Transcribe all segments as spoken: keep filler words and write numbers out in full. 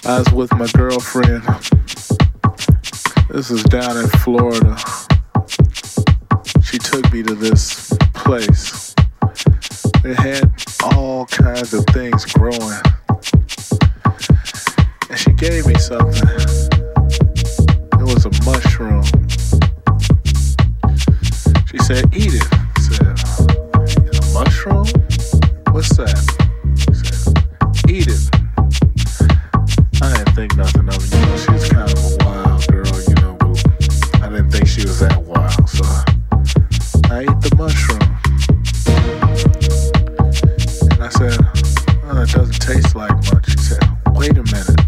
I was with my girlfriend. This is down in Florida. She took me to this place. It had all kinds of things growing. And she gave me something. It was a mushroom. She said, eat it. I said, a mushroom? What's that? She said, eat it. I didn't think nothing of it. You know, she was kind of a wild girl, you know, but I didn't think she was that wild. So I, I ate the mushroom. And I said, oh, it doesn't taste like much. She said, wait a minute.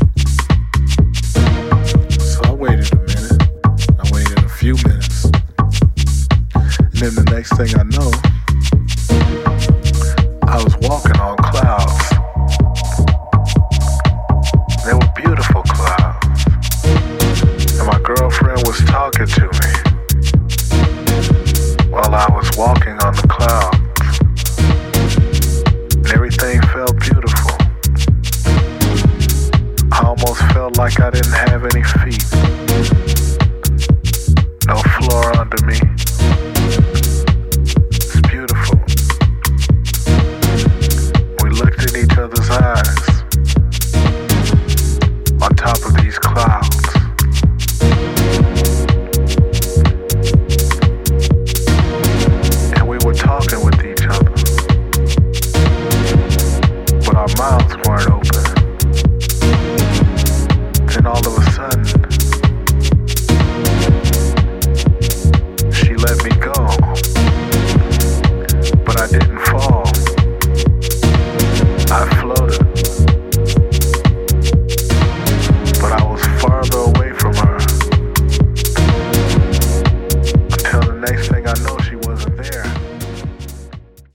So I waited a minute. I waited a few minutes. And then the next thing I know, I was walking on clouds. They were beautiful clouds. And my girlfriend was talking to me while I was walking on the clouds. And everything felt beautiful. I almost felt like I didn't have any feet. No floor under me. It's beautiful. We looked in each other's eyes on top of these clouds. And we were talking with each other, but our mouths weren't open. Then all of a sudden, she let me go, but I didn't fall. I floated. But I was farther away from her until the next thing I know,